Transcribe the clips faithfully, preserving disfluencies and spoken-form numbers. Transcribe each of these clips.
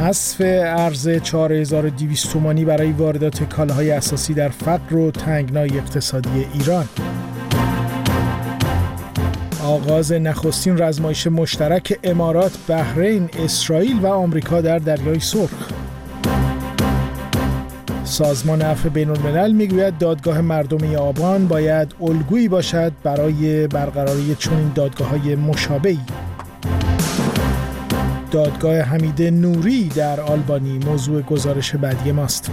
حذف ارز چهار هزار و دویست تومانی برای واردات کالاهای اساسی در فقر و تنگنای اقتصادی ایران. آغاز نخستین رزمایش مشترک امارات، بحرین، اسرائیل و آمریکا در دریای سرخ. سازمان عفو بین‌الملل میگوید دادگاه مردمی آبان باید الگویی باشد برای برقراری چنین دادگاه‌های مشابهی. دادگاه حمید نوری در آلبانی موضوع گزارش بعدی ماست.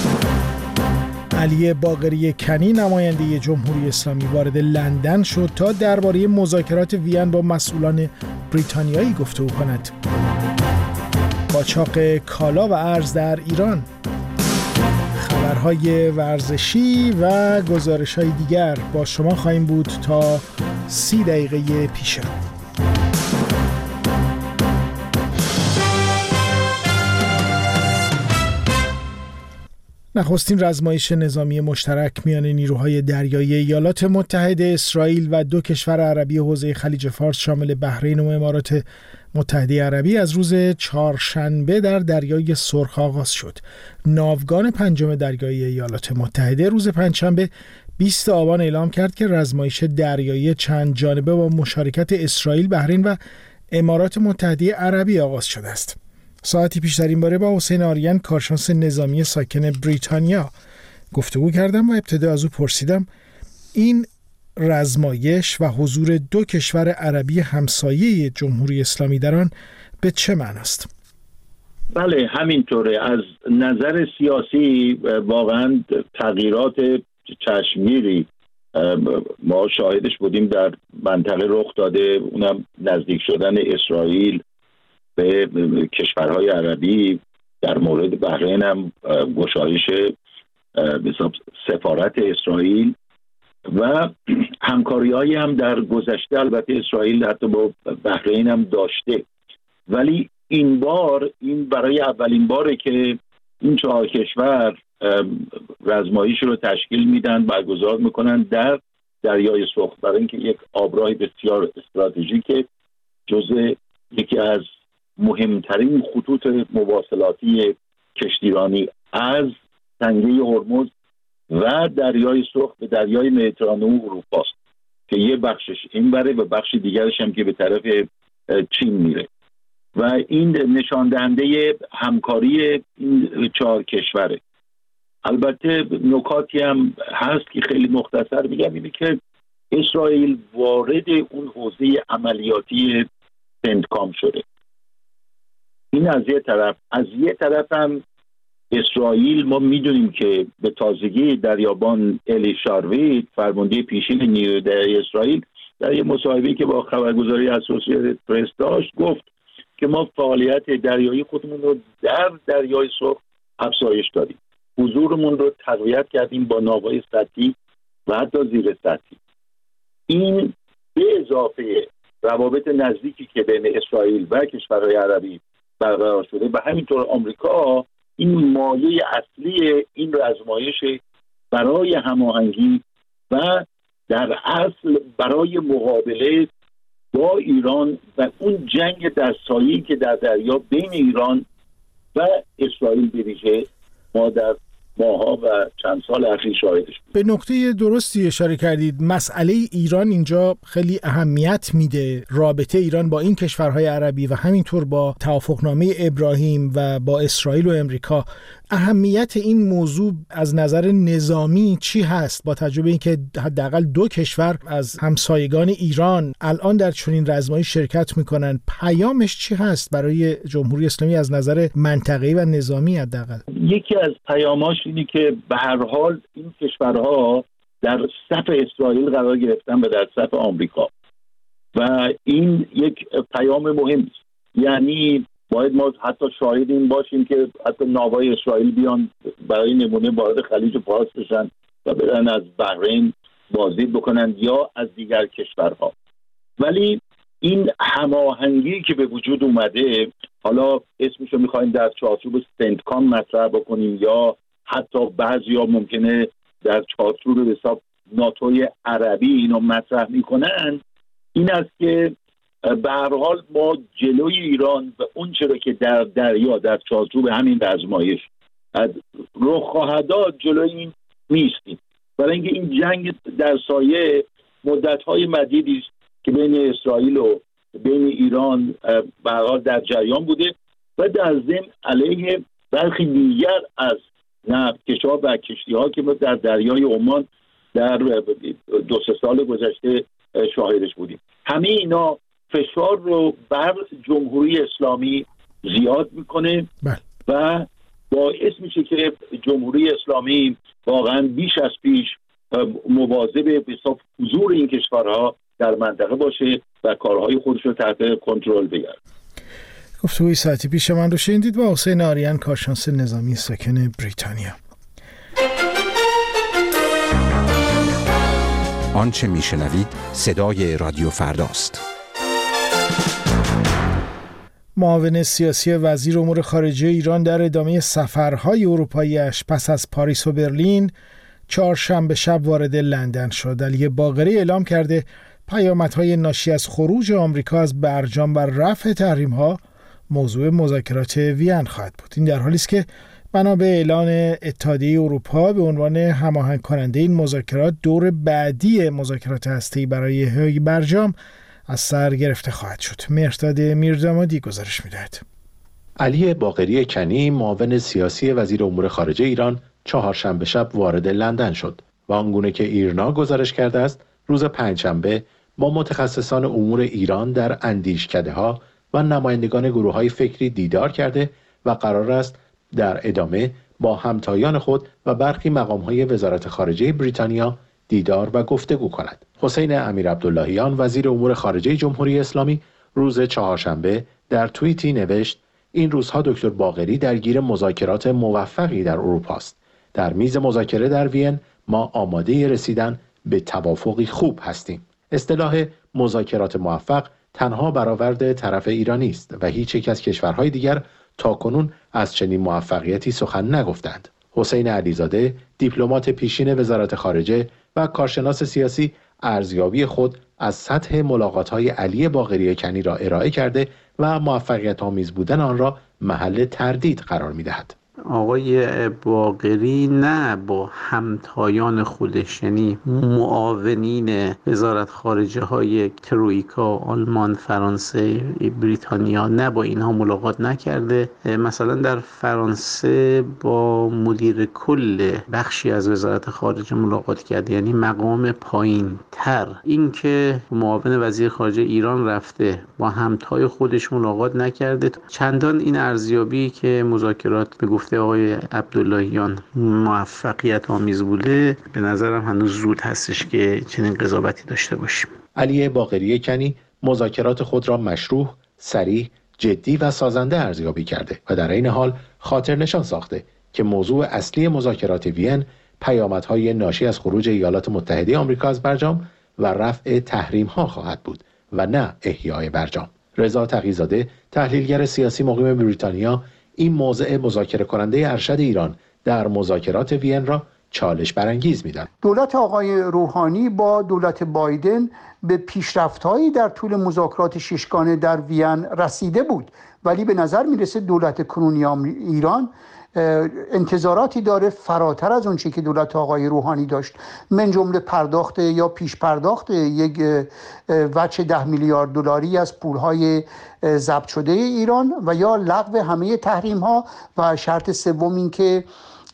علی باقری کنی نماینده جمهوری اسلامی وارد لندن شد تا درباره مذاکرات وین با مسئولان بریتانیایی گفتگو کند. قاچاق کالا و ارز در ایران. خبرهای ورزشی و گزارش‌های دیگر با شما خواهیم بود تا سی دقیقه پیش رو. نخستین رزمایش نظامی مشترک میان نیروهای دریایی ایالات متحده، اسرائیل و دو کشور عربی حوزه خلیج فارس شامل بحرین و امارات متحده عربی از روز چهارشنبه در دریای سرخ آغاز شد. ناوگان پنجم دریایی ایالات متحده روز پنجشنبه بیست آبان اعلام کرد که رزمایش دریایی چند جانبه با مشارکت اسرائیل، بحرین و امارات متحده عربی آغاز شده است. ساعتی پیش در این باره با حسین آریان، کارشناس نظامی ساکن بریتانیا گفتگو کردم و ابتدا از او پرسیدم این رزمایش و حضور دو کشور عربی همسایه جمهوری اسلامی در آن به چه معنی است؟ بله، همینطوره. از نظر سیاسی واقعا تغییرات چشمگیری ما شاهدش بودیم در منطقه رخ داده، اونم نزدیک شدن اسرائیل به کشورهای عربی. در مورد بحرین هم گشایش سفارت اسرائیل و همکاری‌هایی هم در گذشته البته اسرائیل حتی با بحرین هم داشته، ولی این بار این برای اولین باره که این چهار کشور رزمایش رو تشکیل میدن، برگزار میکنن در دریای سرخ، برای اینکه یک آبراه بسیار استراتژیک جزء یکی از مهمترین خطوط مواصلاتی کشتیرانی از تنگه هرمز و دریای سرخ به دریای مدیترانه و اروپا است که یه بخشش این بره و بخش دیگرش هم که به طرف چین میره و این نشان دهنده همکاری این چهار کشوره. البته نکاتی هم هست که خیلی مختصر میگم، اینه که اسرائیل وارد اون حوزه عملیاتی سنتکام شده. این از یه طرف. از یه طرف هم اسرائیل، ما میدونیم که به تازگی دریابان الی شارویت، فرمانده پیشین نیروی اسرائیل، در یه مصاحبه‌ای که با خبرگزاری اسوسییتد پرس داشت گفت که ما فعالیت دریایی خودمون رو در دریای سرخ افزایش دادیم، حضورمون رو تقویت کردیم با ناوهای سطحی و حتی زیر سطحی. این به اضافه روابط نزدیکی که بین اسرائیل و کشورهای عربی برقرار شده و همینطور آمریکا، این مایه اصلی این رزمایش برای هماهنگی و در اصل برای مقابله با ایران و اون جنگ در سایه‌ای که در دریا بین ایران و اسرائیل بویژه ما در ماها و چند سال اخیر شاهدش بود. به نکته درستی اشاره کردید. مسئله ایران اینجا خیلی اهمیت میده، رابطه ایران با این کشورهای عربی و همینطور با توافقنامه ابراهیم و با اسرائیل و امریکا. اهمیت این موضوع از نظر نظامی چی هست با توجه به اینکه حداقل دو کشور از همسایگان ایران الان در چنین رزمایش شرکت میکنن؟ پیامش چی هست برای جمهوری اسلامی از نظر منطقه‌ای و نظامی حداقل؟ یکی از پیاماش اینه که به هر حال این کشورها در صف اسرائیل قرار گرفتن و در صف آمریکا و این یک پیام مهم است. یعنی باید ما حتی شاهد این باشیم که حتی ناوهای اسرائیل بیان برای نمونه وارد خلیج فارس بشن و برن از بحرین بازدید بکنن یا از دیگر کشورها. ولی این هماهنگی که به وجود اومده، حالا اسمشو میخوایم در چارچوب سنتکام مطرح بکنیم یا حتی بعضیا ممکنه در چارچوب به حساب ناتوی عربی اینو مطرح میکنن، این است که به هر حال ما جلوی ایران و اون چرا که در دریا در چارچوب همین آزمایش رخ خواهد داد جلوی این نیستیم، برای اینکه این جنگ در سایه مدت‌های مدیدی است که بین اسرائیل و بین ایران به هر حال در جریان بوده و در ضمن علیه برخی دیگر از نفتکش‌ها و کشتی‌ها که ما در دریای عمان در دو سه سال گذشته شاهدش بودیم. همه اینا فشار رو بر جمهوری اسلامی زیاد میکنه بل. و باعث میشه که جمهوری اسلامی واقعا بیش از پیش مواظب به حضور این کشورها در منطقه باشه و کارهای خودش رو تحت کنترل بگیره. گفتگوی ساعتی پیش من رو شنیدید با حسین آریان، کارشناس نظامی ساکن بریتانیا. آنچه میشنوید صدای رادیو فرداست. معاون سیاسی وزیر امور خارجه ایران در ادامه سفرهای اروپایی‌اش پس از پاریس و برلین چهارشنبه شب وارد لندن شد. علی باقری اعلام کرده پیامدهای ناشی از خروج آمریکا از برجام و رفع تحریم‌ها موضوع مذاکرات وین خواهد بود. این در حالی است که بنا به اعلان اتحادیه اروپا به عنوان هماهنگ کننده این مذاکرات دور بعدی مذاکرات هسته‌ای برای احیای برجام از سر گرفته خواهد شد. مهرداد میردامادی گزارش می‌دهد. علی باقری کنی معاون سیاسی وزیر امور خارجه ایران چهارشنبه شب وارد لندن شد و آنگونه که ایرنا گزارش کرده است روز پنجشنبه با متخصصان امور ایران در اندیشکده‌ها و نمایندگان گروه‌های فکری دیدار کرده و قرار است در ادامه با همتایان خود و برخی مقام‌های وزارت خارجه بریتانیا دیدار و گفتگو کند. حسین امیرعبداللهیان وزیر امور خارجه جمهوری اسلامی روز چهارشنبه در توییتی نوشت این روزها دکتر باقری درگیر مذاکرات موفقی در اروپا است. در میز مذاکره در وین ما آماده رسیدن به توافقی خوب هستیم. اصطلاح مذاکرات موفق تنها برآورد طرف ایرانی است و هیچ یک از کشورهای دیگر تاکنون از چنین موفقیتی سخن نگفتند. حسین علیزاده دیپلمات پیشین وزارت خارجه و کارشناس سیاسی ارزیابی خود از سطح ملاقات‌های علی باقری کنی را ارائه کرده و موفقیت آمیز بودن آن را محل تردید قرار می‌دهد. آقای باقری نه با همتایان خودش یعنی معاونین وزارت خارجه های ترویکا، آلمان، فرانسه، بریتانیا نه با اینها ملاقات نکرده. مثلا در فرانسه با مدیر کل بخشی از وزارت خارجه ملاقات کرده، یعنی مقام پایین تر. این که معاون وزیر خارجه ایران رفته با همتای خودش ملاقات نکرده، چندان این ارزیابی که مذاکرات به گفته آقای عبداللهیان موفقیت آمیز بوده به نظرم هنوز زود هستش که چنین قضاوتی داشته باشیم. علی باقری کنی مذاکرات خود را مشروع، صریح، جدی و سازنده ارزیابی کرده و در این حال خاطر نشان ساخته که موضوع اصلی مذاکرات وین پیامدهای ناشی از خروج ایالات متحده آمریکا از برجام و رفع تحریم‌ها خواهد بود و نه احیای برجام. رضا تقی‌زاده تحلیلگر سیاسی مقیم بریتانیا این موضع مذاکره کننده ارشد ایران در مذاکرات وین را چالش برانگیز می‌داند. دولت آقای روحانی با دولت بایدن به پیشرفت‌هایی در طول مذاکرات ششگانه در وین رسیده بود، ولی به نظر می‌رسه دولت کنونی ایران انتظاراتی داره فراتر از اون چیزی که دولت آقای روحانی داشت، من جمله پرداخت یا پیش پرداخت یک وجه ده میلیارد دلاری از پولهای ضبط شده ایران و یا لغو همه تحریم ها و شرط سوم این که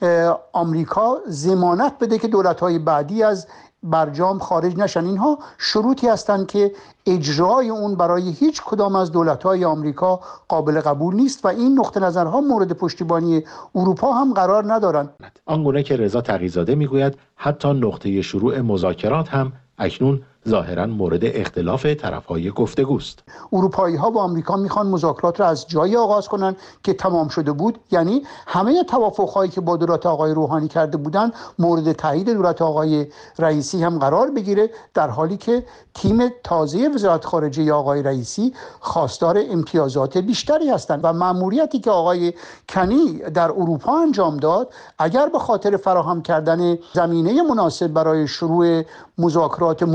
آمریکا ضمانت بده که دولت‌های بعدی از برجام خارج نشن. اینها شروطی هستند که اجرای اون برای هیچ کدام از دولت‌های آمریکا قابل قبول نیست و این نقطه نظرها مورد پشتیبانی اروپا هم قرار ندارند. آنگونه که رضا تقی‌زاده میگوید حتی نقطه شروع مذاکرات هم اکنون ظاهراً مورد اختلاف طرف‌های گفتگوست. اروپایی‌ها با آمریکا میخوان مذاکرات را از جایی آغاز کنن که تمام شده بود، یعنی همه توافق‌هایی که با دولت آقای روحانی کرده بودند مورد تایید دولت آقای رئیسی هم قرار بگیره، در حالی که تیم تازه وزارت خارجه آقای رئیسی خواستار امتیازات بیشتری هستند و مأموریتی که آقای کنی در اروپا انجام داد اگر به خاطر فراهم کردن زمینه مناسب برای شروع مذاکرات مثبت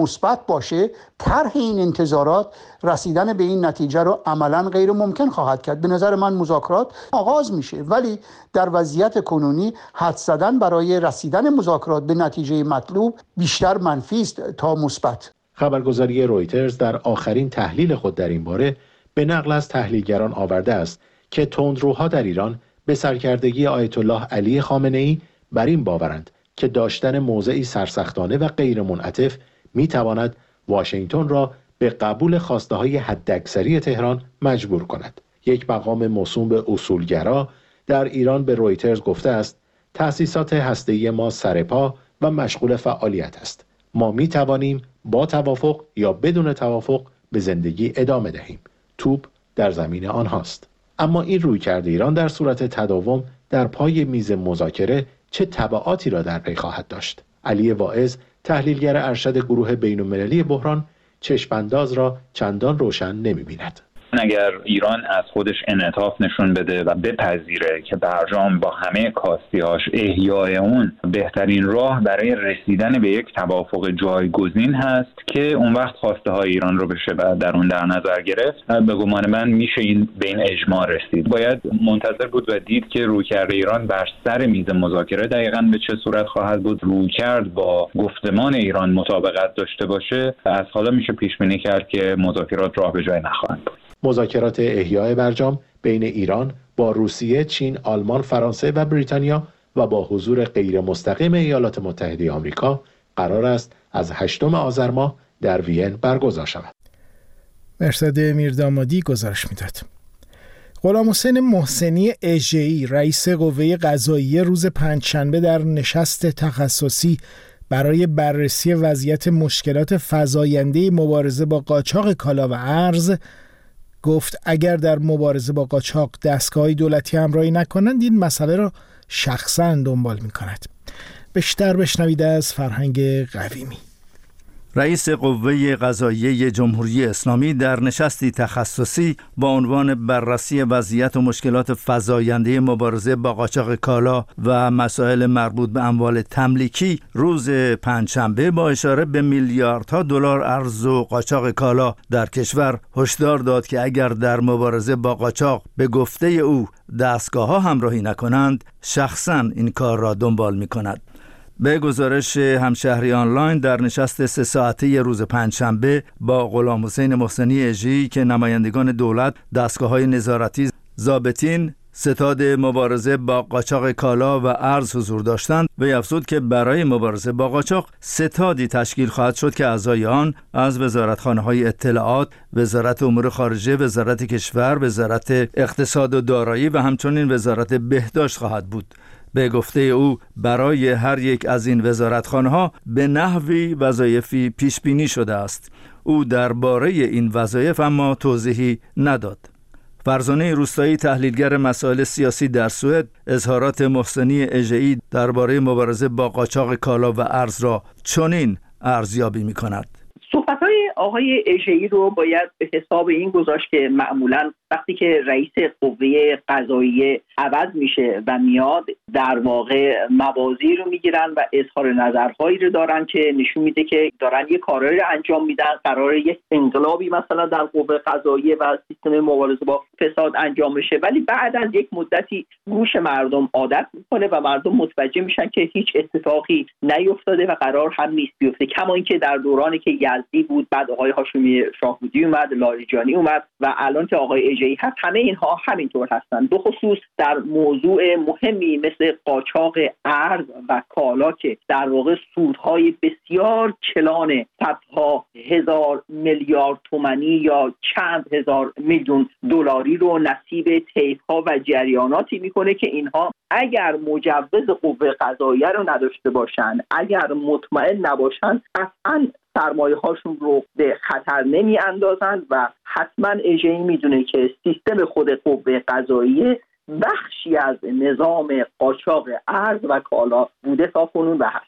مثبت باشه، طرح این انتظارات رسیدن به این نتیجه رو عملاً غیر ممکن خواهد کرد. به نظر من مذاکرات آغاز میشه، ولی در وضعیت کنونی حد زدن برای رسیدن مذاکرات به نتیجه مطلوب بیشتر منفی است تا مثبت. خبرگزاری رویترز در آخرین تحلیل خود در این باره به نقل از تحلیلگران آورده است که تندروها در ایران به سرکردگی آیت الله علی خامنه‌ای بر این باورند که داشتن موضعی سرسختانه و غیر منعطف می تواند واشنگتن را به قبول خواسته های حداکثری تهران مجبور کند. یک مقام موسوم به اصولگرا در ایران به رویترز گفته است تأسیسات هسته‌ای ما سرپا و مشغول فعالیت است. ما می توانیم با توافق یا بدون توافق به زندگی ادامه دهیم. توپ در زمین آنهاست. اما این رویکرد ایران در صورت تداوم در پای میز مذاکره چه تبعاتی را در پی خواهد داشت؟ علی واعظ، تحلیلگر ارشد گروه بین‌المللی بحران، چشم‌انداز را چندان روشن نمی‌بیند. اگر ایران از خودش انعطاف نشون بده و بپذیره که برجام با همه کاستی‌هاش احیای اون بهترین راه برای رسیدن به یک توافق جایگزین هست که اون وقت خواسته های ایران رو بشه در اون در نظر گرفت، به گمان من میشه این به این اجماع رسید. باید منتظر بود و دید که رویکرد ایران بر سر میز مذاکره دقیقاً به چه صورت خواهد بود. رویکرد با گفتمان ایران مطابقت داشته باشه، از حالا میشه پیش بینی کرد که مذاکرات راه به جای نخواهند بود. مذاکرات احیای برجام بین ایران با روسیه، چین، آلمان، فرانسه و بریتانیا و با حضور غیر مستقیم ایالات متحده آمریکا قرار است از هشتم آذر ماه در وین برگزار شود. مرصد میردامادی گزارش میداد. غلام حسین محسنی اژه‌ای رئیس قوه قضاییه روز پنجشنبه در نشست تخصصی برای بررسی وضعیت مشکلات فزاینده مبارزه با قاچاق کالا و ارز گفت اگر در مبارزه با قاچاق دستگاه‌های دولتی همراهی نکنند این مسئله را شخصاً دنبال می‌کند. بیشتر بشنوید از فرهنگ قویمی. رئیس قوه قضاییه جمهوری اسلامی در نشستی تخصصی با عنوان بررسی وضعیت و مشکلات فزاینده مبارزه با قاچاق کالا و مسائل مربوط به اموال تملیکی روز پنجشنبه با اشاره به میلیاردها دلار ارز و قاچاق کالا در کشور هشدار داد که اگر در مبارزه با قاچاق به گفته او دستگاه‌ها همراهی نکنند شخصاً این کار را دنبال می‌کند. به گزارش همشهری آنلاین در نشست سه ساعته روز پنجشنبه با غلام حسین محسنی اژه‌ای که نمایندگان دولت، دستگاه‌های نظارتی، ضابطین، ستاد مبارزه با قاچاق کالا و ارز حضور داشتند و افزود که برای مبارزه با قاچاق ستادی تشکیل خواهد شد که اعضای آن از وزارتخانه‌های اطلاعات، وزارت امور خارجه، وزارت کشور، وزارت اقتصاد و دارایی و همچنین وزارت بهداشت خواهد بود. به گفته او برای هر یک از این وزارتخانه‌ها به نحوی وظایفی پیش بینی شده است. او درباره این وظایف اما توضیحی نداد. فرزانه روستایی، تحلیلگر مسائل سیاسی در سوئد، اظهارات محسنی اژه‌ای درباره مبارزه با قاچاق کالا و ارز را چنین ارزیابی می‌کند. صحبت‌های آقای اژه‌ای رو باید به حساب این گذاشت که معمولاً وقتی که رئیس قوه قضاییه عوض میشه و میاد در واقع موازی رو میگیرن و اظهار نظرهایی رو دارن که نشون میده که دارن یه کارایی رو انجام میدن، قراره یک انقلابی مثلا در قوه قضاییه و سیستم مبارزه با فساد انجام بشه، ولی بعد از یک مدتی گوش مردم عادت میکنه و مردم متوجه میشن که هیچ اتفاقی نیفتاده و قرار هم نیست بیفته. کما اینکه در دورانی که یزدی بود، بعد آقای هاشمی شاهبودی اومد، لاریجانی اومد و الان که آقای اژه‌ای هست، همه اینها همینطور هستن. به خصوص در موضوع مهمی مثل قاچاق ارز و کالا که در واقع سودهای بسیار کلان صدها هزار میلیارد تومانی یا چند هزار میلیون دلاری رو نصیب طیف‌ها و جریاناتی میکنه که اینها اگر مجوز قوه قضاییه رو نداشته باشن، اگر مطمئن نباشن، قطعاً سرمایه هاشون رو به خطر نمی اندازن و حتما اژه‌ای میدونه که سیستم خود قوه قضاییه بخشی از نظام قاچاق ارز و کالا بوده تا کنون و هست.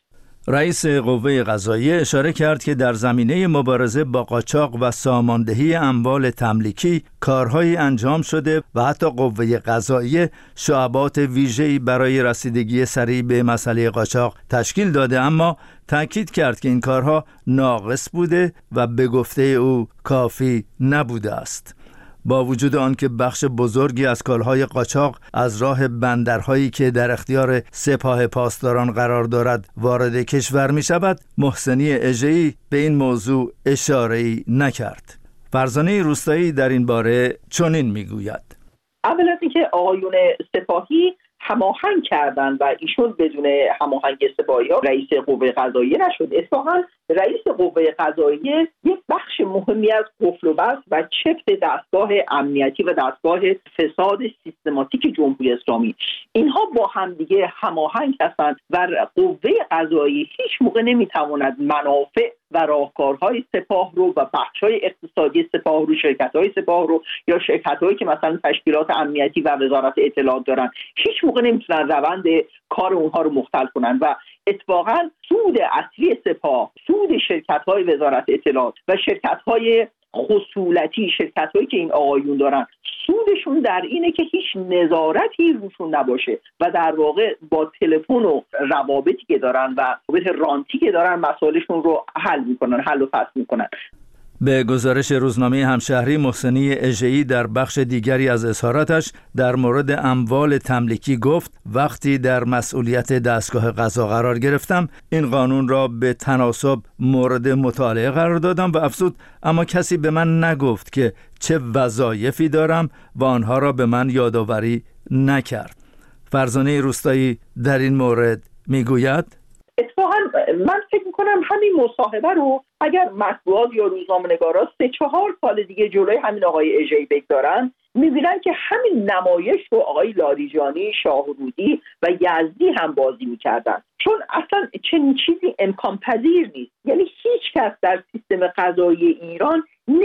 رئیس قوه قضاییه اشاره کرد که در زمینه مبارزه با قاچاق و ساماندهی اموال تملیکی کارهایی انجام شده و حتی قوه قضاییه شعبات ویژه‌ای برای رسیدگی سریع به مسئله قاچاق تشکیل داده، اما تأکید کرد که این کارها ناقص بوده و به گفته او کافی نبوده است. با وجود آنکه بخش بزرگی از کالهای قاچاق از راه بندرهایی که در اختیار سپاه پاسداران قرار دارد وارد کشور می شود، محسنی اژه‌ای به این موضوع اشاره‌ای نکرد. فرزانه روستایی در این باره چنین می گوید: اول از اینکه آقایون سپاهی هماهنگ کردن و ایشون بدون هماهنگ سپاهی ها رئیس قوه قضاییه نشد. اتفاقا رئیس قوه قضاییه یک بخش مهمی از قفل و بست و چفت دستگاه امنیتی و دستگاه فساد سیستماتیک جمهوری اسلامی، اینها با هم دیگه هماهنگ هستند و قوه قضاییه هیچ موقع نمیتواند منافع و راهکارهای سپاه رو و بخش‌های اقتصادی سپاه رو، شرکت‌های سپاه رو یا شرکت‌هایی که مثلا تشکیلات امنیتی و وزارت اطلاعات دارن، هیچ موقع نمیتونن روند کار اونها رو مختل کنن و اتفاقا سود اصلی سپاه، سود شرکت‌های وزارت اطلاعات و شرکت‌های خصولتی، شرکت‌هایی که این آقایون دارن، سودشون در اینه که هیچ نظارتی روشون نباشه و در واقع با تلفن و روابطی که دارن و روابط رانتی که دارن مسائلشون رو حل میکنن، حل و فصل میکنن. به گزارش روزنامه همشهری، محسنی اژه‌ای در بخش دیگری از اظهاراتش در مورد اموال تملیکی گفت: وقتی در مسئولیت دستگاه قضا قرار گرفتم این قانون را به تناسب مورد مطالعه قرار دادم و افزود اما کسی به من نگفت که چه وظایفی دارم و آنها را به من یادآوری نکرد. فرزانه روستایی در این مورد میگوید: اتفاقا من فکر میکنم همین مصاحبه رو اگر مطبوعات یا روزنامه‌نگارا سه چهار سال دیگه جلوی همین آقای اژه‌ای بگذارن، میبینن که همین نمایش رو آقای لاریجانی، شاهرودی و یزدی هم بازی میکردن، چون اصلا چنین چیزی امکان پذیر نیست. یعنی هیچ کس در سیستم قضایی ایران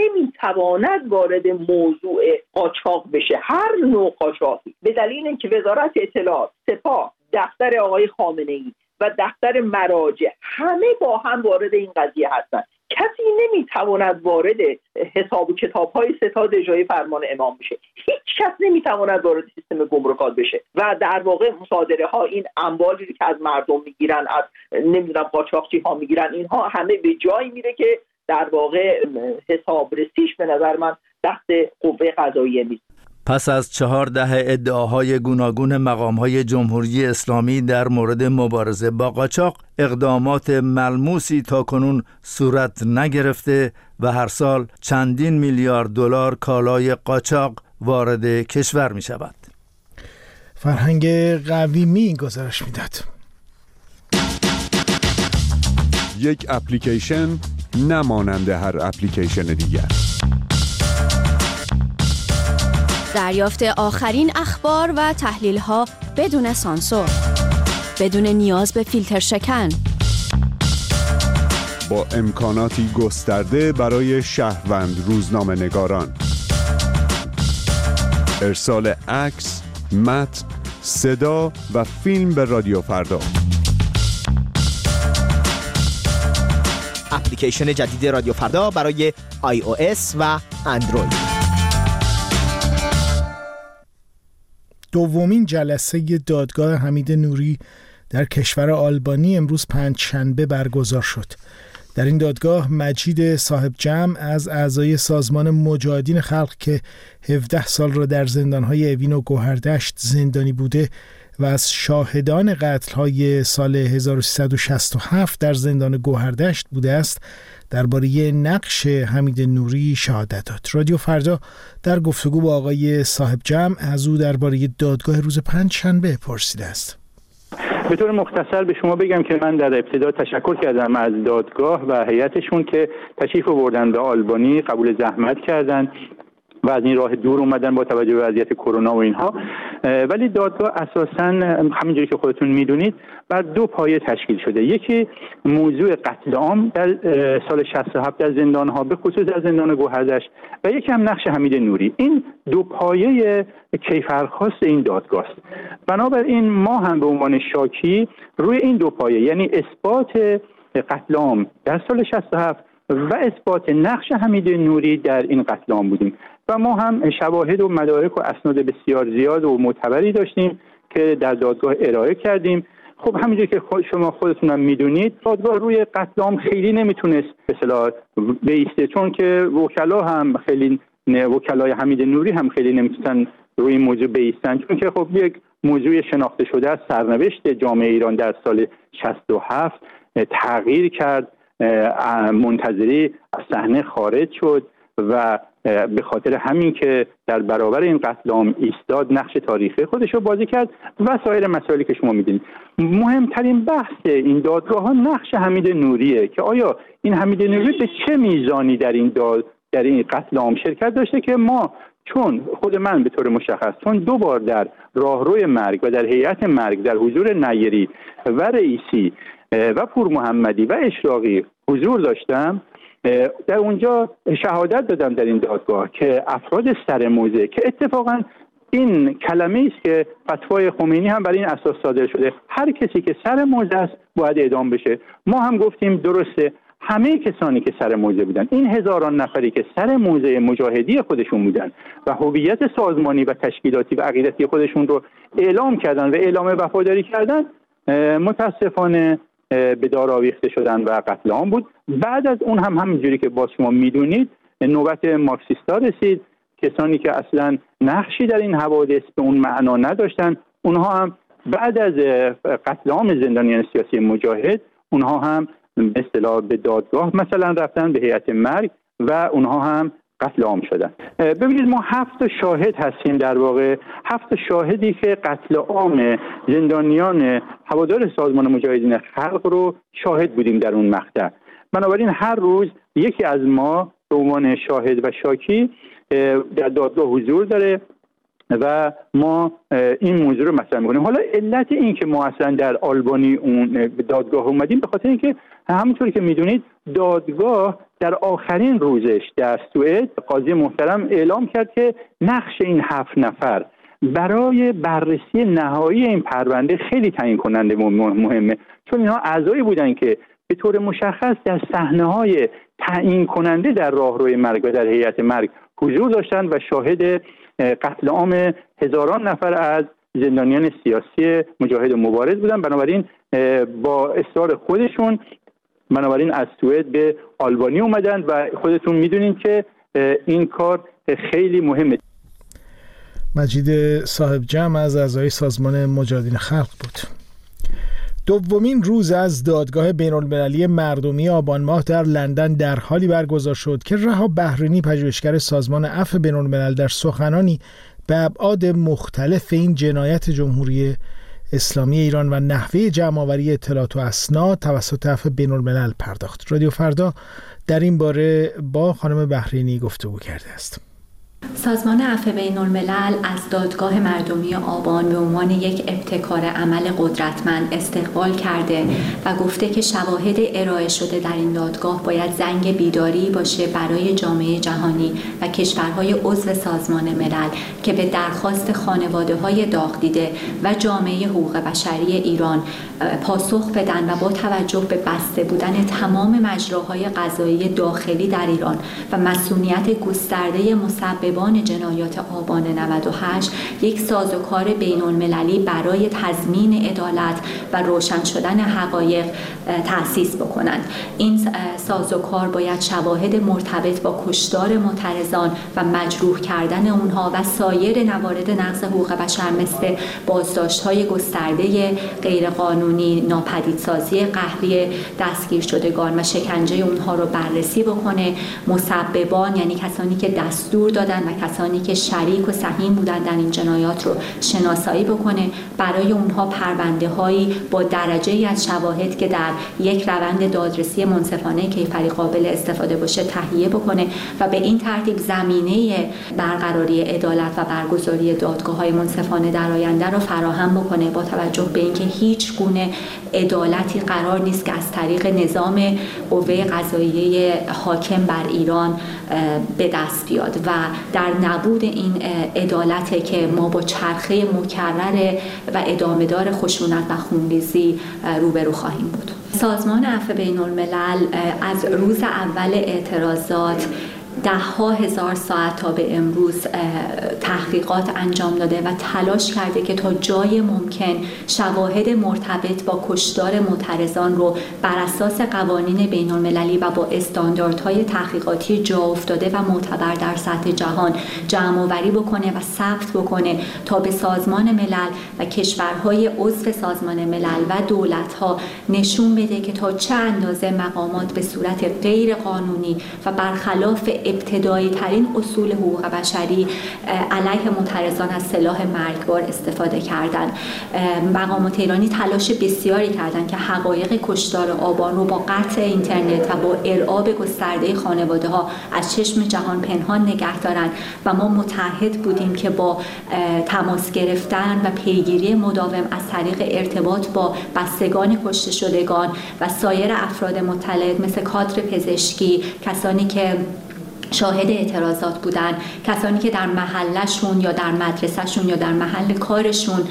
نمیتواند وارد موضوع قاچاق بشه، هر نوع قاچاقی، به دلیل اینکه وزارت اطلاعات، سپاه، دفتر آقای خامنه‌ای و دفتر مراجع همه با هم وارد این قضیه هستند. کسی نمیتواند وارد حساب و کتاب‌های ستاد اجرایی فرمان امام بشه، هیچ کس نمیتواند وارد سیستم گمرکات بشه و در واقع مصادره ها، این اموالی که از مردم میگیرن، از نمیدونم قاچاقچی ها میگیرن، اینها همه به جایی میره که در واقع حسابرسیش به نظر من دست قوه قضاییه نیست. پس از چهار دهه ادعاهای گوناگون مقام‌های جمهوری اسلامی در مورد مبارزه با قاچاق، اقدامات ملموسی تاکنون صورت نگرفته و هر سال چندین میلیارد دلار کالای قاچاق وارد کشور می شود. فرهنگ قویمی گزارش میداد. یک اپلیکیشن نمانند هر اپلیکیشن دیگر. دریافت آخرین اخبار و تحلیل‌ها بدون سانسور، بدون نیاز به فیلتر شکن، با امکاناتی گسترده برای شهروند روزنامه نگاران. ارسال عکس، متن، صدا و فیلم به رادیو فردا. اپلیکیشن جدید رادیو فردا برای آی او اس و اندروید. دومین جلسه دادگاه حمید نوری در کشور آلبانی امروز پنجشنبه برگزار شد. در این دادگاه مجید صاحب جمع از اعضای سازمان مجاهدین خلق که هفده سال را در زندانهای اوین و گوهردشت زندانی بوده و از شاهدان قتل‌های سال هزار و سیصد و شصت و هفت در زندان گوهردشت بوده است درباره نقش حمید نوری شهادت داد. رادیو فردا در گفتگو با آقای صاحب جمع از او درباره دادگاه روز پنجشنبه پرسیده است. به طور مختصر به شما بگم که من در ابتدا تشکر کردم از دادگاه و هیئتشون که تشریف آوردن به آلبانی، قبول زحمت کردن و از این راه دور اومدن با توجه به وضعیت کرونا و اینها. ولی دادگاه اساساً همونجوری که خودتون میدونید بر دو پایه تشکیل شده. یکی موضوع قتل عام در سال شصت و هفت در زندان‌ها، به خصوص در زندان گوهردشت، و یکی هم نقش حمید نوری. این دو پایه کیفرخواست این دادگاه است. بنابراین ما هم به عنوان شاکی روی این دو پایه، یعنی اثبات قتل عام در سال شصت و هفت و اثبات نقش حمید نوری در این قتل عام بودیم و ما هم شواهد و مدارک و اسناد بسیار زیاد و معتبری داشتیم که در دادگاه ارائه کردیم. خب همینجوری که خود شما خودتون هم میدونید دادگاه روی قتل عام خیلی نمیتونست به اصطلاح بیسته، چون که وکلا هم خیلی وکلای حمید نوری هم خیلی نمیتونن روی این موضوع بیستن، چون که خب یک موضوع شناخته شده از سرنوشت جامعه ایران در سال شصت و هفت تغییر کرد، منتظری از صحنه خارج شد و به خاطر همین که در برابر این قتل عام ایستاد نقش تاریخی خودش رو بازی کرد و سایر مسائلی که شما میدونید. مهمترین بحث این دادگاه ها نقش حمید نوریه که آیا این حمید نوری به چه میزانی در این داد در این قتل عام شرکت داشته که ما، چون خود من به طور مشخص چون دو بار در راهروی مرگ و در هیئت مرگ در حضور نیری و رئیسی و پور محمدی و اشراقی حضور داشتم، در اونجا شهادت دادم در این دادگاه که افراد سر موضع که اتفاقا این کلمه است که فتوای خمینی هم برای این اساس صادر شده، هر کسی که سر موضع است باید اعدام بشه. ما هم گفتیم درسته، همه کسانی که سر موضع بودن، این هزاران نفری که سر موضع مجاهدی خودشون بودن و هویت سازمانی و تشکیلاتی و عقیدتی خودشون رو اعلام کردن و اعلام وفاداری کردن، متاسفانه به دار آویخته شدن و قتل عام بود. بعد از اون هم همینجوری که باز شما میدونید نوبت مارکسیستا رسید، کسانی که اصلا نقشی در این حوادث به اون معنا نداشتن، اونها هم بعد از قتل عام زندانیان سیاسی مجاهد اونها هم به اصطلاح به دادگاه مثلا رفتن، به هیئت مرگ و اونها هم قتل عام شدن. ببینید ما هفت شاهد هستیم، در واقع هفت شاهدی که قتل عام زندانیان هوادار سازمان مجاهدین خلق رو شاهد بودیم در اون مقطع. بنابراین هر روز یکی از ما به عنوان شاهد و شاکی در دادگاه حضور داره و ما این موضوع رو مطرح می‌کنیم. حالا علت این که ما اصلا در آلبانی اون دادگاه اومدیم به خاطر اینکه همونطوری که میدونید دادگاه در آخرین روزش در سوئد قاضی محترم اعلام کرد که نقش این هفت نفر برای بررسی نهایی این پرونده خیلی تعیین کننده مهمه، چون اینها اعضایی بودن که به طور مشخص در صحنه‌های تعیین کننده در راهروی مرگ و در هیئت مرگ حضور داشتند و شاهد قتل عام هزاران نفر از زندانیان سیاسی مجاهد و مبارز بودن. بنابراین با اصرار خودشون بنابراین از سوئد به آلبانی اومدن و خودتون میدونید که این کار خیلی مهمه. مجید صاحب جمع از اعضای سازمان مجاهدین خلق بود. دومین روز از دادگاه بین‌المللی مردمی آبان ماه در لندن در حالی برگزار شد که رها بحرینی پژوهشگر سازمان عفو بین‌الملل در سخنانی به ابعاد مختلف این جنایت جمهوری اسلامی ایران و نحوه جمع‌آوری اطلاعات و اسناد توسط عفو بین‌الملل پرداخت. رادیو فردا در این باره با خانم بحرینی گفتگو کرده است. سازمان عفو بین‌الملل از دادگاه مردمی آبان به عنوان یک ابتکار عمل قدرتمند استقبال کرده و گفته که شواهد ارائه شده در این دادگاه باید زنگ بیداری باشه برای جامعه جهانی و کشورهای عضو سازمان ملل که به درخواست خانواده‌های داغ دیده و جامعه حقوق بشری ایران پاسخ بدن و با توجه به بسته بودن تمام مجراهای قضایی داخلی در ایران و مسئولیت گسترده مسببان جنایات آبان نود و هشت یک سازوکار بین‌المللی برای تضمین عدالت و روشن شدن حقایق تأسیس بکنند. این سازوکار باید شواهد مرتبط با کشتار معترضان و مجروح کردن اونها و سایر موارد نقض حقوق بشر مثل بازداشت‌های گسترده غیرقانونی، ناپدیدسازی قهری دستگیر شدگان و شکنجه اونها رو بررسی بکنه. مسببان یعنی کسانی که دستور دادن و و کسانی که شریک و سهیم بودن در این جنایات رو شناسایی بکنه، برای اونها پرونده هایی با درجه ای از شواهد که در یک روند دادرسی منصفانه کیفری قابل استفاده باشه تهیه بکنه و به این ترتیب زمینه برقراری عدالت و برگزاری دادگاه‌های منصفانه در آینده را فراهم بکنه، با توجه به اینکه هیچ گونه عدالتی قرار نیست که از طریق نظام قوه قضاییه حاکم بر ایران به دست بیاد و در نبود این عدالت که ما با چرخه مکرر و ادامه‌دار خشونت و خونریزی روبرو خواهیم بود. سازمان عفو بین الملل از روز اول اعتراضات ده ها هزار ساعت تا به امروز تحقیقات انجام داده و تلاش کرده که تا جای ممکن شواهد مرتبط با کشتار معترضان رو بر اساس قوانین بین المللی و با استانداردهای تحقیقاتی جا افتاده و معتبر در سطح جهان جمع آوری بکنه و ثبت بکنه تا به سازمان ملل و کشورهای عضو سازمان ملل و دولت‌ها نشون بده که تا چه اندازه مقامات به صورت غیر قانونی و برخلاف ابتدایی ترین اصول حقوق بشری علیه معترضان از سلاح مرگبار استفاده کردند. مقامات ایرانی تلاش بسیاری کردند که حقایق کشتار آبان رو با قطع اینترنت و با ارعاب گسترده خانواده ها از چشم جهان پنهان نگه دارن و ما متعهد بودیم که با تماس گرفتن و پیگیری مداوم از طریق ارتباط با بستگان کشته شدگان و سایر افراد مطلع مثل کادر پزشکی، کسانی که شاهد اعتراضات بودن، کسانی که در محلشون یا در مدرسهشون یا در محل کارشون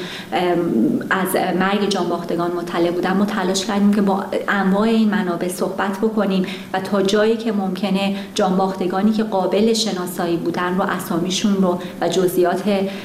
از مرگ جانباختگان مطلع بودن، ما تلاش کردیم که با انواع این منابع صحبت بکنیم و تا جایی که ممکنه جانباختگانی که قابل شناسایی بودن رو اسامیشون رو و جزئیات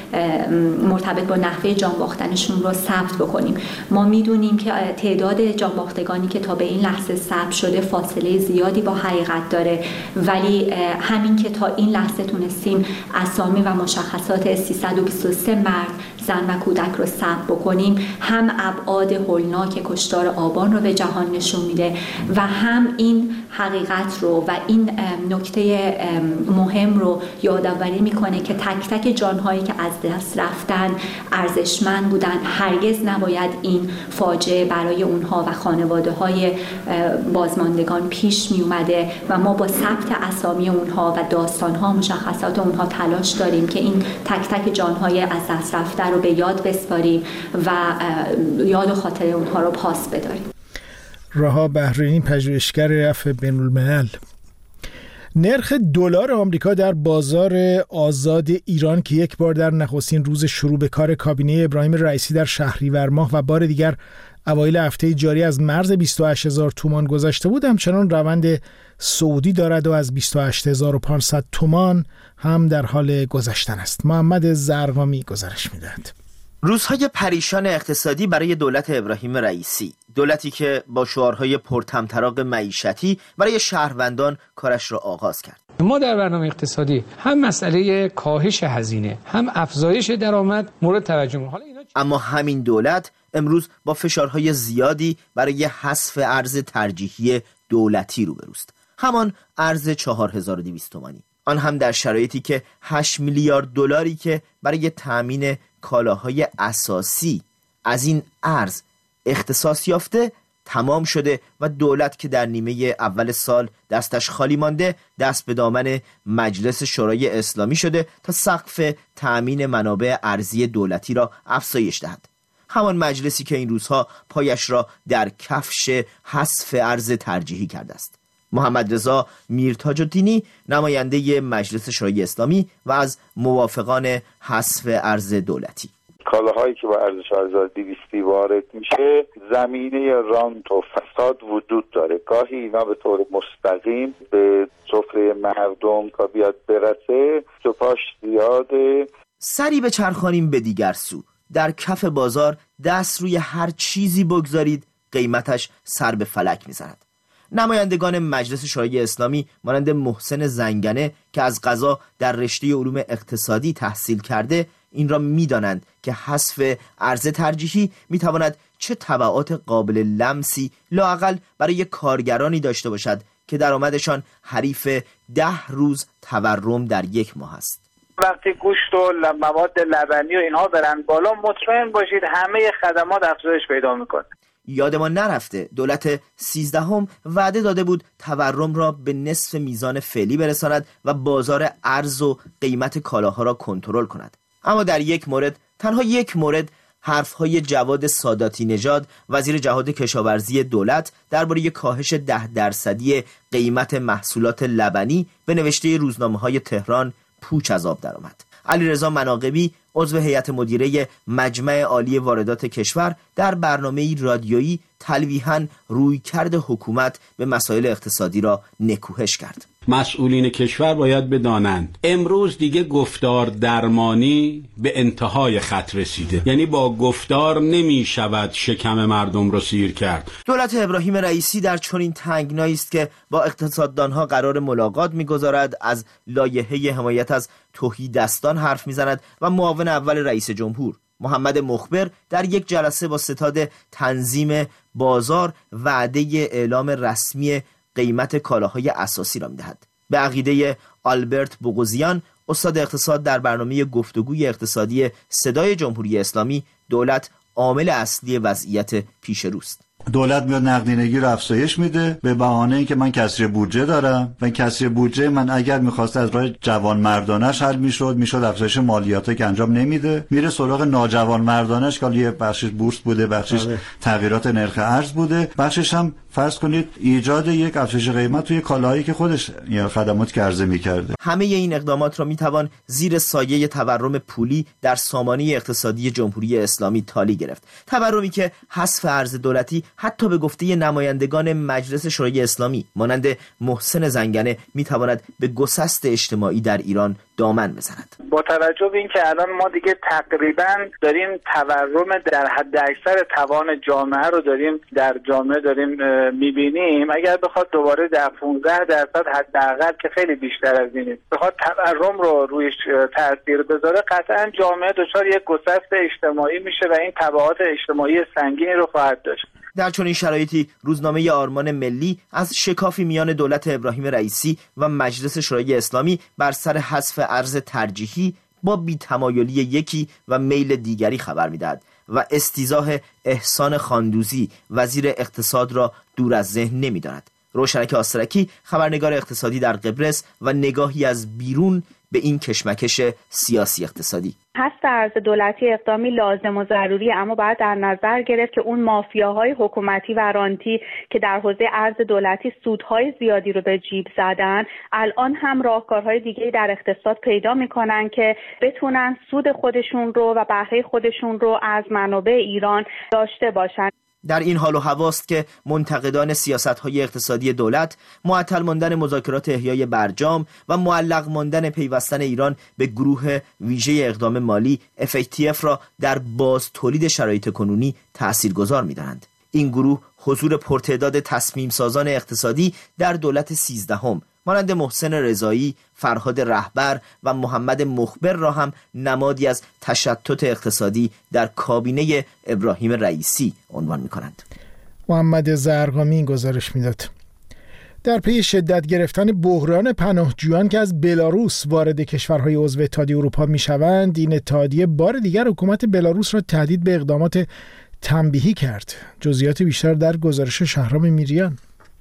مرتبط با نحوه جانباختنشون رو ثبت بکنیم. ما میدونیم که تعداد جانباختگانی که تا به این لحظه ثبت شده فاصله زیادی با حقیقت داره، ولی همین که تا این لحظه تونستیم اسامی و مشخصات سیصد و بیست و سه مرد، زن و کودک رو ثبت بکنیم، هم ابعاد هولناک کشتار آبان رو به جهان نشون میده و هم این حقیقت رو و این نکته مهم رو یادآوری میکنه که تک تک جانهایی که از دست رفتن ارزشمند بودن. هرگز نباید این فاجعه برای اونها و خانواده های بازماندگان پیش می اومده و ما با ثبت اسامی اونها و داستانها مشخصات اونها تلاش داریم که این تک تک جانهای از دست رفته رو به یاد بسپاریم و یاد و خاطر اونها رو پاس بداریم. رها بحرینی، پژوهشگر عفو بین الملل. نرخ دلار آمریکا در بازار آزاد ایران که یک بار در نخستین روز شروع به کار کابینه ابراهیم رئیسی در شهریور ماه و بار دیگر اوایل هفته جاری از مرز بیست و هشت هزار تومان گذشته بود، همچنان روند صعودی دارد و از بیست و هشت هزار و پانصد تومان هم در حال گذشتن است. محمد زرقامی گزارش می‌دهد. روزهای پریشان اقتصادی برای دولت ابراهیم رئیسی، دولتی که با شعارهای پرطمطراق معیشتی برای شهروندان کارش را آغاز کرد. ما در برنامه اقتصادی هم مسئله کاهش هزینه هم افزایش درآمد مورد توجه. حالا اینا اما همین دولت امروز با فشارهای زیادی برای حذف ارز ترجیحی دولتی روبروست، همان ارز چهار هزار و دویست تومانی، آن هم در شرایطی که هشت میلیارد دلاری که برای تأمین کالاهای اساسی از این ارز اختصاص یافته تمام شده و دولت که در نیمه اول سال دستش خالی مانده دست به دامن مجلس شورای اسلامی شده تا سقف تأمین منابع ارزی دولتی را افزایش دهد. همان مجلسی که این روزها پایش را در کفش حذف ارز ترجیحی کرده است. محمد رضا میرتاج الدینی، نماینده مجلس شورای اسلامی و از موافقان حذف ارز دولتی: کالاهایی که با ارز چهار هزار و دویست وارد میشه زمینه رانت و فساد وجود داره. گاهی اینا به طور مستقیم به سفره مردم تا بیاد برسه سپاش زیاده. سری به چرخانیم به دیگر سو. در کف بازار دست روی هر چیزی بگذارید قیمتش سر به فلک میزند. نمایندگان مجلس شورای اسلامی مانند محسن زنگنه که از قضا در رشته علوم اقتصادی تحصیل کرده این را می‌دانند که حذف ارز ترجیحی می‌تواند چه تبعات قابل لمسی لااقل برای کارگرانی داشته باشد که درآمدشان حریف ده روز تورم در یک ماه است. وقتی گوشت و مواد لبنی و اینها برن بالا، مطمئن باشید همه خدمات افزایش پیدا میکنه. یادمان نرفته دولت سیزدهم وعده داده بود تورم را به نصف میزان فعلی برساند و بازار ارز و قیمت کالاها را کنترل کند. اما در یک مورد، تنها یک مورد، حرفهای جواد ساداتی نژاد وزیر جهاد کشاورزی دولت درباره کاهش ده درصدی قیمت محصولات لبنی به نوشته روزنامه‌های تهران پوچ از آب درآمد. علیرضا مناقبی عضو هیئت مدیره مجمع عالی واردات کشور در برنامه‌ای رادیویی تلویحاً رویکرد حکومت به مسائل اقتصادی را نکوهش کرد. مسئولین کشور باید بدانند امروز دیگه گفتار درمانی به انتهای خط رسیده، یعنی با گفتار نمی شود شکم مردم رو سیر کرد. دولت ابراهیم رئیسی در چنین تنگنایی است که با اقتصاددانها قرار ملاقات می‌گذارد، از لایحه حمایت از تهیدستان حرف می‌زند و معاون اول رئیس جمهور محمد مخبر در یک جلسه با ستاد تنظیم بازار وعده اعلام رسمی قیمت کالاهای اساسی را می‌دهد. به عقیده آلبرت بوغوزیان، استاد اقتصاد در برنامه گفتگوی اقتصادی صدای جمهوری اسلامی، دولت عامل اصلی وضعیت پیش روست. دولت میاد نقدینگی رو افزایش میده به بهانه اینکه من کسری بودجه دارم و کسری بودجه من اگر میخواست از راه جوان مردانش حل میشد میشد افزایش مالیاتی که انجام نمیده، میره سراغ ناجوان مردانش که یه بخشش بورس بوده، بخشش تغییرات نرخ ارز بوده، بخشش هم فرض کنید ایجاد یک افزایش قیمت توی کالاهایی که خودش یا خدمات که عرضه میکرده. همه این اقدامات را میتوان زیر سایه تورم پولی در سامانه اقتصادی جمهوری اسلامی تالی گرفت. تورمی که حذف ارز دولتی حتی به گفته نمایندگان مجلس شورای اسلامی مانند محسن زنگنه میتواند به گسست اجتماعی در ایران دامن بزند. با توجه به اینکه الان ما دیگه تقریبا داریم تورم در حد اکثر توان جامعه رو داریم در جامعه داریم میبینیم، اگر بخواد دوباره در پانزده درصد حداقل که خیلی بیشتر از اینه بخواد تورم رو رویش تاثیر بذاره، قطعا جامعه دچار یک گسست اجتماعی میشه و این تبعات اجتماعی سنگینی رو خواهد داشت. در چنین شرایطی روزنامه آرمان ملی از شکافی میان دولت ابراهیم رئیسی و مجلس شورای اسلامی بر سر حذف ارز ترجیحی با بی‌تمایلی یکی و میل دیگری خبر میدهد و استیضاح احسان خاندوزی وزیر اقتصاد را دور از ذهن نمی‌دارد. روشنک آسترکی خبرنگار اقتصادی در قبرس و نگاهی از بیرون به این کشمکش سیاسی اقتصادی. حذف ارز دولتی اقدامی لازم و ضروری، اما باید در نظر گرفت که اون مافیاهای حکومتی و رانتی که در حوزه ارز دولتی سودهای زیادی رو به جیب زدن، الان هم راهکارهای دیگه در اقتصاد پیدا میکنن که بتونن سود خودشون رو و بهره خودشون رو از منابع ایران داشته باشن. در این حال و هواست که منتقدان سیاست‌های اقتصادی دولت معطل ماندن مذاکرات احیای برجام و معلق ماندن پیوستن ایران به گروه ویژه اقدام مالی اف ای تی اف را در باز تولید شرایط کنونی تأثیرگذار می‌دانند. این گروه حضور پرتعداد تصمیم سازان اقتصادی در دولت سیزدهم مانند محسن رضایی، فرهاد رهبر و محمد مخبر را هم نمادی از تشتت اقتصادی در کابینه ابراهیم رئیسی عنوان می‌کنند. محمد زرقامی گزارش می‌داد. در پی شدت گرفتن بحران پناهجویان که از بلاروس وارد کشورهای عضو اتحادیه اروپا می‌شوند، این اتحادیه بار دیگر حکومت بلاروس را تهدید به اقدامات تنبیهی کرد. جزئیات بیشتر در گزارش شهرام میریان.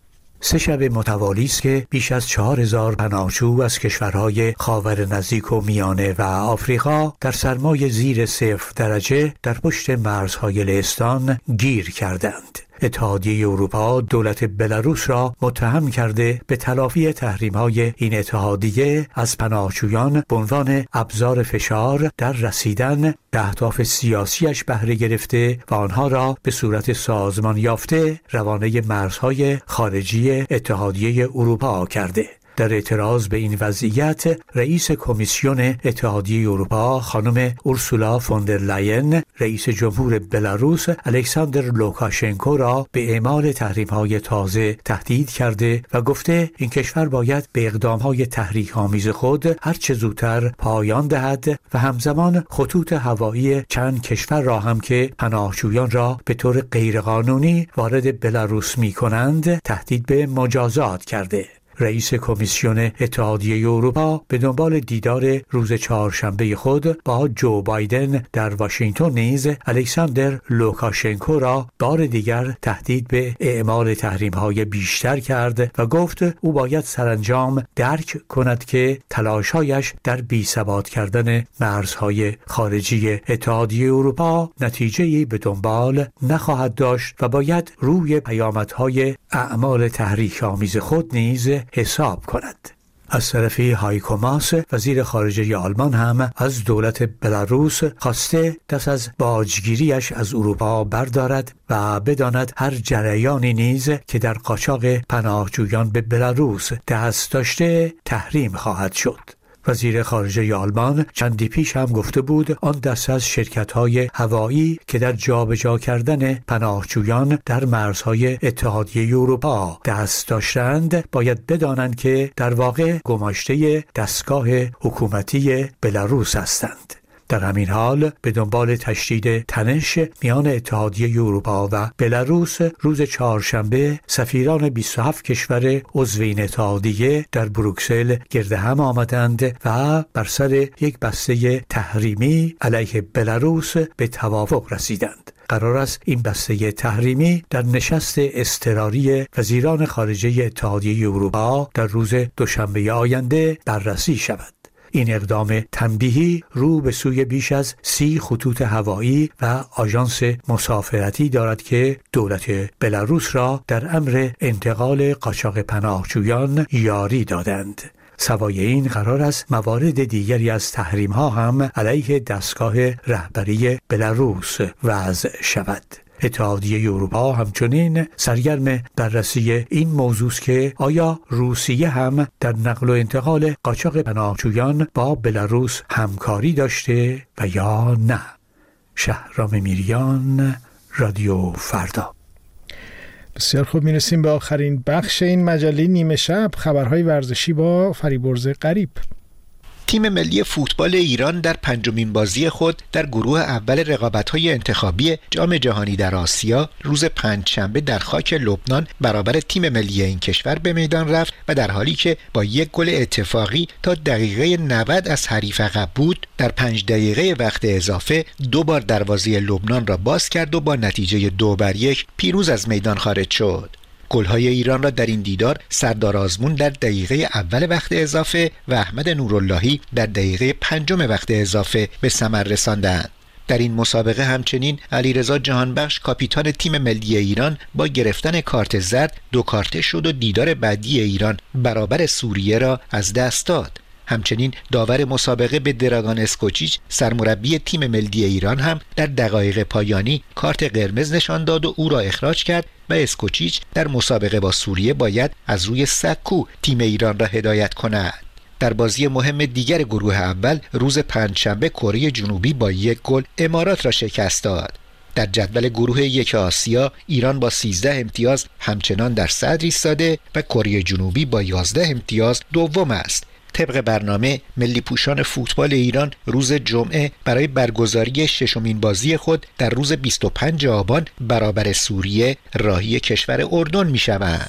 سه شب متوالی است که بیش از چهار هزار پناهجو از کشورهای خاور نزدیک و میانه و آفریقا در سرمای زیر صفر درجه در پشت مرزهای لهستان گیر کردند. اتحادیه اروپا دولت بلاروس را متهم کرده به تلافی تحریم‌های این اتحادیه از پناهجویان به عنوان ابزار فشار در رسیدن به اهداف سیاسیش بهره گرفته و آنها را به صورت سازمان یافته روانه مرزهای خارجی اتحادیه اروپا کرده. در اعتراض به این وضعیت، رئیس کمیسیون اتحادیه اروپا خانم اورسولا فوندر لاین رئیس جمهور بلاروس الکساندر لوکاشنکو را به اعمال تحریم‌های تازه تهدید کرده و گفته این کشور باید به اقدام‌های تحریک‌آمیز خود هر چه زودتر پایان دهد و همزمان خطوط هوایی چند کشور را هم که پناهجویان را به طور غیرقانونی وارد بلاروس می‌کنند تهدید به مجازات کرده. رئیس کمیسیون اتحادیه اروپا به دنبال دیدار روز چهارشنبه خود با جو بایدن در واشنگتن نیز الکساندر لوکاشنکو را بار دیگر تهدید به اعمال تحریم‌های بیشتر کرد و گفت او باید سرانجام درک کند که تلاش‌هایش در بی‌ثبات کردن مرزهای خارجی اتحادیه اروپا نتیجه‌ای به دنبال نخواهد داشت و باید روی پیامدهای اعمال تحریک‌آمیز خود نیز حساب کند. از طرفی هایکو ماس وزیر خارجه آلمان هم از دولت بلاروس خواسته دست از باجگیریش از اروپا بردارد و بداند هر جریانی نیز که در قاچاق پناهجویان به بلاروس دست داشته تحریم خواهد شد. وزیر خارجه آلمان چندی پیش هم گفته بود آن دسته از شرکت‌های هوایی که در جابجا کردن پناهجویان در مرزهای اتحادیه اروپا دست داشتند باید بدانند که در واقع گماشته دستگاه حکومتی بلاروس هستند. در همین حال به دنبال تشدید تنش میان اتحادیه اروپا و بلاروس روز چهارشنبه سفیران بیست و هفت کشور عضو این اتحادیه در بروکسل گرد هم آمدند و بر سر یک بسته تحریمی علیه بلاروس به توافق رسیدند. قرار است این بسته تحریمی در نشست اضطراری وزیران خارجه اتحادیه اروپا در روز دوشنبه آینده بررسی شود. این اقدام تنبیهی رو به سوی بیش از سی خطوط هوایی و آژانس مسافرتی دارد که دولت بلاروس را در امر انتقال قاچاق پناهجویان یاری دادند. سوای این قرار است موارد دیگری از تحریم ها هم علیه دستگاه رهبری بلاروس وضع شود. اتحادیه اروپا همچنین سرگرم بررسی این موضوع است که آیا روسیه هم در نقل و انتقال قاچاق پناهجویان با بلاروس همکاری داشته و یا نه. شهرام میریان، رادیو فردا. بسیار خوب، میرسیم به آخرین بخش این مجله نیمه شب، خبرهای ورزشی با فریبرز غریب. تیم ملی فوتبال ایران در پنجمین بازی خود در گروه اول رقابت‌های انتخابی جام جهانی در آسیا روز پنجشنبه در خاک لبنان برابر تیم ملی این کشور به میدان رفت و در حالی که با یک گل اتفاقی تا دقیقه نود از حریف عقب بود، در پنج دقیقه وقت اضافه دو بار دروازه لبنان را باز کرد و با نتیجه دو بر یک پیروز از میدان خارج شد. گل‌های ایران را در این دیدار سردار آزمون در دقیقه اول وقت اضافه و احمد نوراللهی در دقیقه پنجم وقت اضافه به ثمر رساندند. در این مسابقه همچنین علیرضا جهانبخش کاپیتان تیم ملی ایران با گرفتن کارت زرد دو کارته شد و دیدار بعدی ایران برابر سوریه را از دست داد. همچنین داور مسابقه به دراگان اسکوچیچ سرمربی تیم ملی ایران هم در دقایق پایانی کارت قرمز نشان داد و او را اخراج کرد و اسکوچیچ در مسابقه با سوریه باید از روی سکو تیم ایران را هدایت کند. در بازی مهم دیگر گروه اول روز پنجشنبه کره جنوبی با یک گل امارات را شکست داد. در جدول گروه یک آسیا ایران با سیزده امتیاز همچنان در صدر ایستاده و کره جنوبی با یازده امتیاز دوم است. طبق برنامه ملی پوشان فوتبال ایران روز جمعه برای برگزاری ششمین بازی خود در روز بیست و پنجم آبان برابر سوریه راهی کشور اردن می شوند.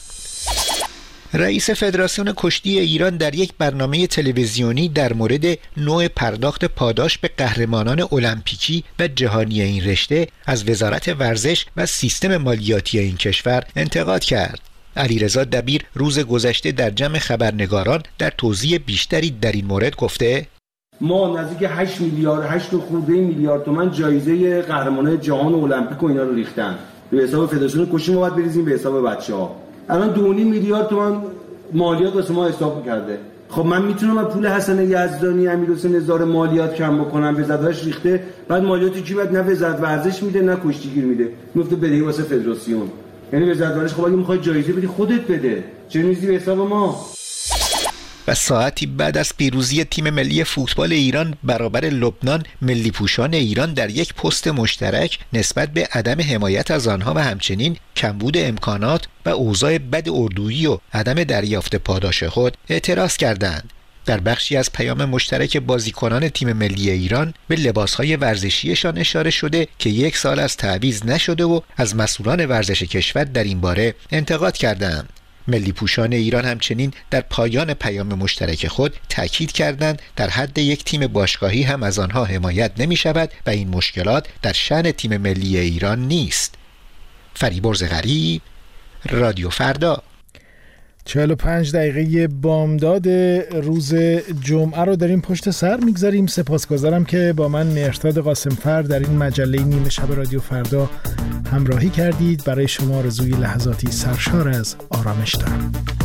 رئیس فدراسیون کشتی ایران در یک برنامه تلویزیونی در مورد نوع پرداخت پاداش به قهرمانان المپیکی و جهانی این رشته از وزارت ورزش و سیستم مالیاتی این کشور انتقاد کرد. علیرضا دبیر روز گذشته در جمع خبرنگاران در توضیح بیشتری در این مورد گفته ما نزدیک هشت میلیارد هشت خورده میلیارد تومان جایزه قهرمانان جهان المپیک و اینا رو ریختن به حساب فدراسیون کشتی. ما باید بریزیم به حساب بچه‌ها. الان دو و نیم میلیارد تومان مالیات واسه ما حساب کرده. خب من میتونم از پول حسن یزدانی امیرحسین هزار مالیات کم بکنم، وزارتش ریخته، بعد مالیاتی کی بعد نه وزارت ورزش میده نه کشتیگیر میده، میفته بدهی واسه فدراسیون. یعنی وزارت ورزش خب اگه میخوای جایزه بدی خودت بده، چه میزی به حساب ما. و ساعتی بعد از پیروزی تیم ملی فوتبال ایران برابر لبنان، ملی پوشان ایران در یک پست مشترک نسبت به عدم حمایت از آنها و همچنین کمبود امکانات و اوضاع بد اردویی و عدم دریافت پاداش خود اعتراض کردند. در بخشی از پیام مشترک بازیکنان تیم ملی ایران به لباسهای ورزشیشان اشاره شده که یک سال از تعویض نشده و از مسئولان ورزش کشور در این باره انتقاد کردند. ملی پوشان ایران همچنین در پایان پیام مشترک خود تاکید کردند در حد یک تیم باشگاهی هم از آنها حمایت نمی شود و این مشکلات در شأن تیم ملی ایران نیست. فریبرز غریب، رادیو فردا. چهل و پنج دقیقه بامداد روز جمعه رو داریم پشت سر میگذاریم. سپاسگزارم که با من مهرداد قاسمفر در این مجله نیمه شب رادیو فردا همراهی کردید. برای شما آرزوی لحظاتی سرشار از آرامش دارم.